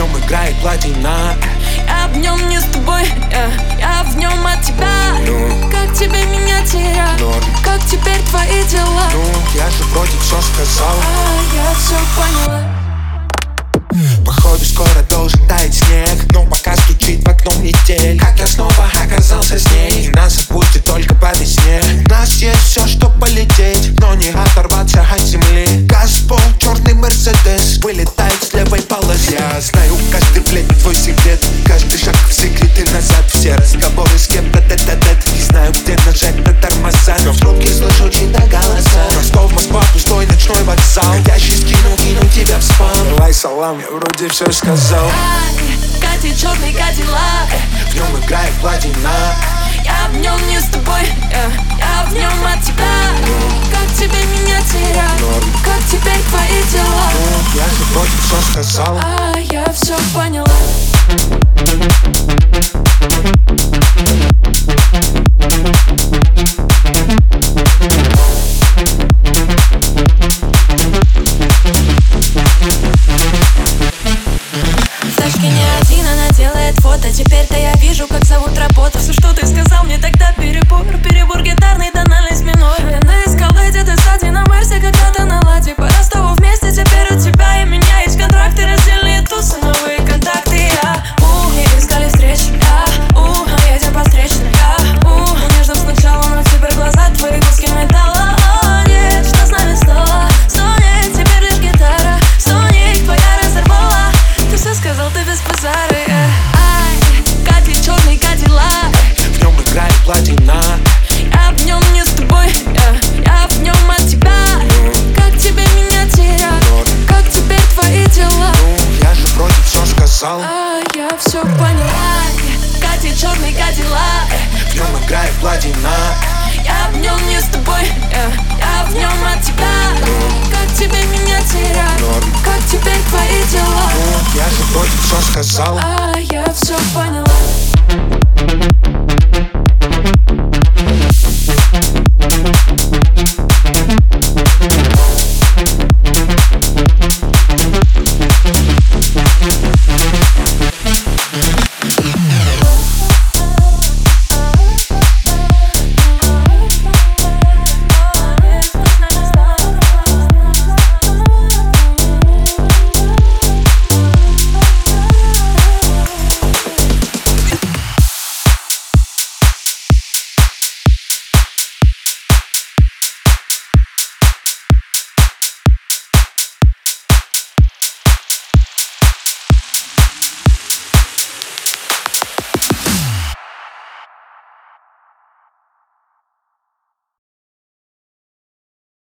нем играет платина. Я в нем не с тобой, я в нем от тебя. Как тебе меня терять? Как теперь твои дела? Я же вроде все сказал. Я все поняла. Походу скоро должен таять снег, но пока стучит в окно метель. Как я снова оказался с ней, и нас отпустит только по весне. У нас есть все, чтоб полететь, но не оторваться от земли. Газпол, черный Мерседес, вылетает с левой полосы. Я знаю каждый, блядь, твой секрет, каждый шаг в секрет и назад. Все разговоры с кем-то тет-а-тет. Не знаю, где нажать на тормоза, но в трубке слышу чьи-то голоса. Ростов, Москва, пустой ночной вокзал. Ходящий скину тебя в спам. Давай салам, я вроде все сказал. Катит черный Кадиллак, в нем играет платина. Я в нем не с тобой, я в нем от тебя. Как тебе меня терять? Как теперь твои дела? Я же вроде все сказал. Я все поняла. Сашка не один, она делает фото. Теперь-то я вижу, как зовут работу. Все, что ты сказал мне тогда, перебор гитарный, тональность минор. Я наискал эти стадии на Марсе, когда-то на ладе. По Ростову вместе, теперь у тебя и меня есть контракты, раздельные тусы, новые контакты. Мы искали встречи, едем по встречной. Нежным сначала, но теперь глаза твои куски металла. Нет, что с нами стало? Стонет, теперь лишь гитара. Соник, твоя разорвала. Ты все сказал, ты без базары. Катит черный Кадиллак, в нем играет платина. я в нем не с тобой, я в нем от тебя. Как тебе меня терять? Как теперь твои дела? Я же вроде все сказал. Я все поняла. Катит черный Кадиллак, в нем играет платина. я в нем не с тобой, я в нем от тебя. Как тебе меня терять? Как теперь твои дела? Я же вроде все сказал. Я все поняла.